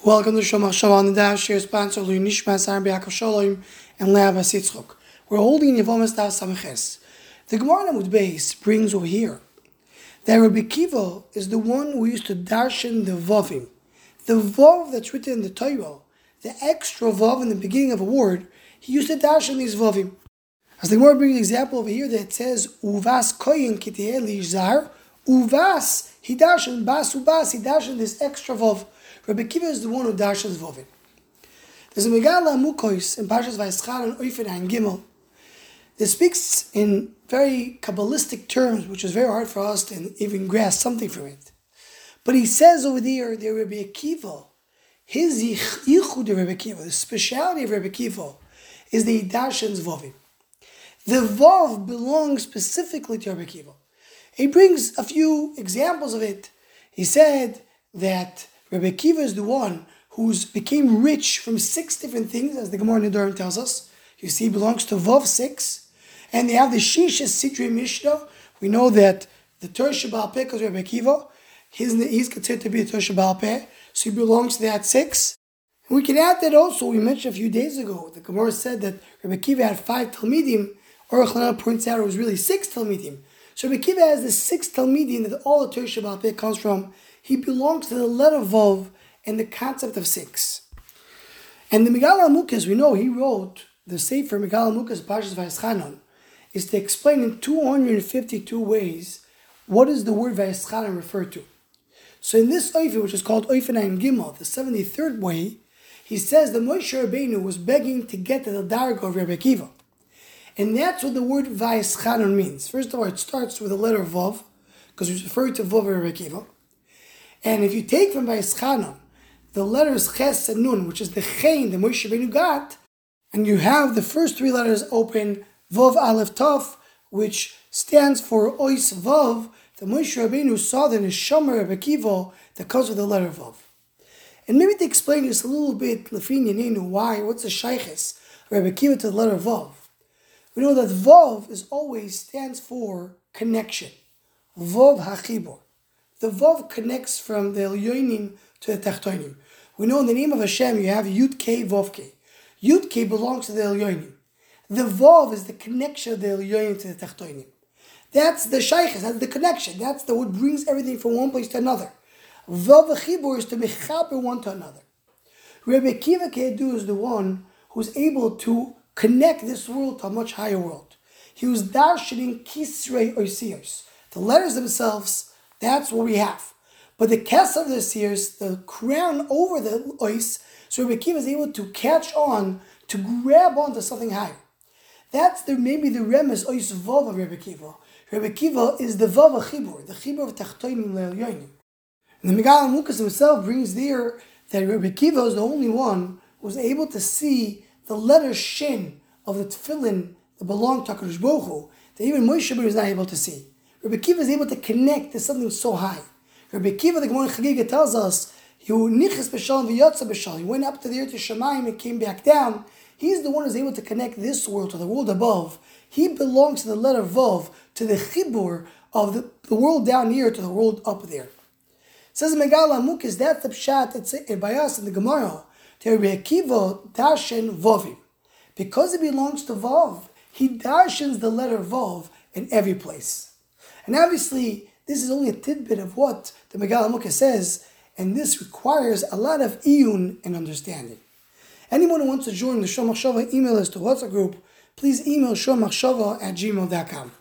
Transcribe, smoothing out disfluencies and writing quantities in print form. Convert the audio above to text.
Welcome to Shomach Shalom on the Dash. Here sponsor Lui Nishma Sar B'Yakov Shalom and Leah Basitzchok. We're holding Yevomas Daf Samiches. The Gemara Amud Beis brings over here that Rabbi Kiva is the one who used to darshan the Vavim. The Vav that's written in the Torah, the extra Vav in the beginning of a word, he used to darshan these Vavim. As the Gemara brings an example over here that says, Uvas koyin kitiyeh zar, Uvas, he darshan, Bas Ubas, he darshan this extra Vav. Rabbi Kiva is the one who darshans Vovin. There's a Megala Mukos in Parshas Vayeschar and Oifen and Gimel that speaks in very Kabbalistic terms, which is very hard for us to even grasp something from it. But he says over there that Rabbi Kiva, his yichud of Rabbi Kiva, the speciality of Rabbi Kiva, is that he darshans Vovin. The Vov belongs specifically to Rabbi Kiva. He brings a few examples of it. He said that Rabbi Kiva is the one who's became rich from 6 different things, as the Gemara Nedarim tells us. You see, he belongs to Vav 6. And they have the Shisha Sidrei Mishnah. We know that the Torah Sheba'al Peh is Rabbi Kiva. He's considered to be the Torah Sheba'al Peh, so he belongs to that 6. And we can add that also, we mentioned a few days ago, the Gemara said that Rabbi Kiva had 5 Talmidim. Aruch LaNer points out it was really 6 Talmidim. So Rabbi Kiva has the 6 Talmidim that all the Torah Sheba'al Peh comes from. He belongs to the letter Vav and the concept of 6. And the Megala Amukas, we know he wrote the Sefer Megala Amukas Parshas Vayeschanan, is to explain in 252 ways what does the word Vayeschanan refer to. So in this Oifen, which is called Oifen and Gimel, the 73rd way, he says that Moshe Rabbeinu was begging to get to the Darga of Rabbi Kiva. And that's what the word Vayeschanan means. First of all, it starts with the letter Vav, because it's referring to Vav of Rabbi Kiva. And if you take from Vayeschanan the letters Ches and Nun, which is the Chen that Moshe Rabbeinu got, and you have the first 3 letters open, Vav Aleph Tov, which stands for Ois Vav, the Moshe Rabbeinu saw the Neshama Rabbi Kiva that comes with the letter Vav. And maybe to explain this a little bit, Lefin Yanenu, why, what's the Shayches Rabbi Kiva to the letter Vav? We know that Vav is always stands for connection. Vav HaChibor. The Vav connects from the Elyonim to the Tachtonim. We know in the name of Hashem you have Yud Kei Vav Kei. Yud Kei belongs to the Elyonim. The Vav is the connection of the Elyonim to the Tachtonim. That's the Shayches, that's the connection. That's the what brings everything from one place to another. Vav Chibur is to mechaper one to another. Rabbi Kiva Kedu is the one who's able to connect this world to a much higher world. He was darshaning Kisrei Oisiyos. The letters themselves, that's what we have. But the kes of the seers, the crown over the ois, so Rabbi Kiva is able to catch on, to grab onto something higher. That's maybe the remes ois vav of Rabbi Kiva. Rabbi Kiva is the vav chibur, the chibur of tachtonim le'elyonim. And the Megala Mukas himself brings there that Rabbi Kiva is the only one who was able to see the letter shin of the tefillin that belonged to HaKadosh Baruch Hu, that even Moshe Rabbeinu is not able to see. Rabbi Kiva is able to connect to something so high. Rabbi Kiva, the Gemara Chagiga tells us, he went up to the earth to Shemayim and came back down. He's the one who's able to connect this world to the world above. He belongs to the letter Vav, to the Chibur of the world down here to the world up there. It says Megala Amukis, that's the pshat that's by us in the Gemara. Rabbi Kiva darshan Vavim. Because it belongs to Vav, he darshans the letter Vav in every place. And obviously, this is only a tidbit of what the Megala Amukah says, and this requires a lot of iyun and understanding. Anyone who wants to join the Shomach Shava email list or WhatsApp group, please email shomachshava@gmail.com.